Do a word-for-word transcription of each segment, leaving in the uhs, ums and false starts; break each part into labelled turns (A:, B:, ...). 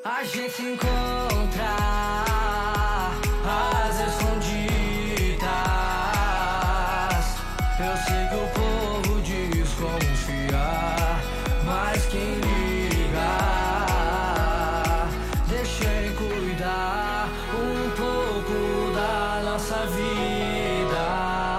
A: A gente se encontra às escondidas. Eu sei que o povo desconfia, mas quem liga, deixa eu cuidar um pouco da nossa vida.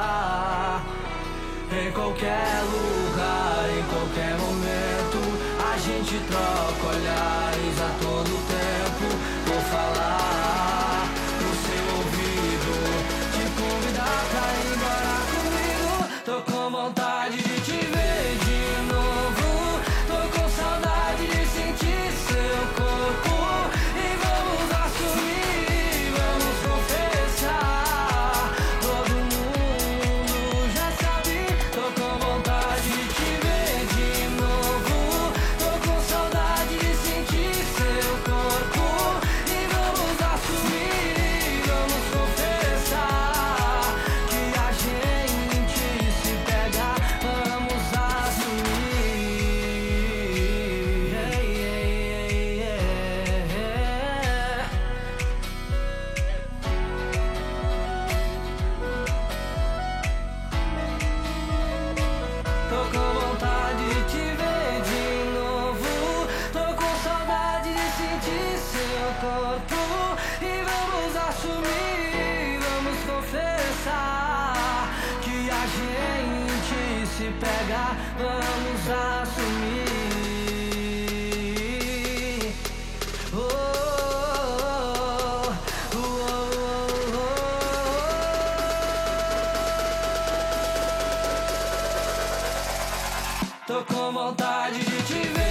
A: Em qualquer lugar, em qualquer momento, a gente troca olhares a todo tempo. Vou falar no seu ouvido, te convidar pra ir embora comigo. Tô com vontade de te ver de novo, tô com saudade de sentir seu corpo. E vamos assumir, vamos confessar, todo mundo já sabe. Tô com vontade de te ver de novo, tô com saudade de sentir seu corpo. E vamos assumir, vamos confessar que a gente se pega, vamos assumir. Yeah, yeah, yeah, yeah. Tô com vontade de te ver de novo, tô com saudade de sentir seu corpo. E vamos assumir, vamos confessar que a gente se pega, vamos assumir. Oh, oh, oh, oh, oh, oh. Tô com vontade de te ver